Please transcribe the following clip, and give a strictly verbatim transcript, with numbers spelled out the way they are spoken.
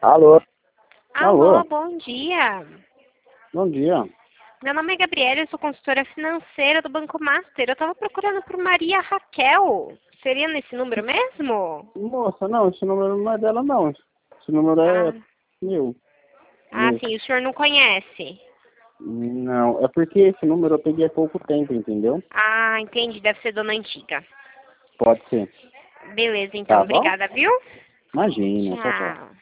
Alô? Alô, Alô? bom dia. Bom dia. Meu nome é Gabriela, eu sou consultora financeira do Banco Master. Eu estava procurando por Maria Raquel. Seria nesse número mesmo? Moça, não, esse número não é dela, não. Esse número Ah, é meu. ah, Meu. sim, o senhor não conhece. Não, é porque esse número eu peguei há pouco tempo, entendeu? Ah, entendi, deve ser dona antiga. Pode ser. Beleza, então, Tá bom? obrigada, viu? Imagina, tchau, tchau. Tchau.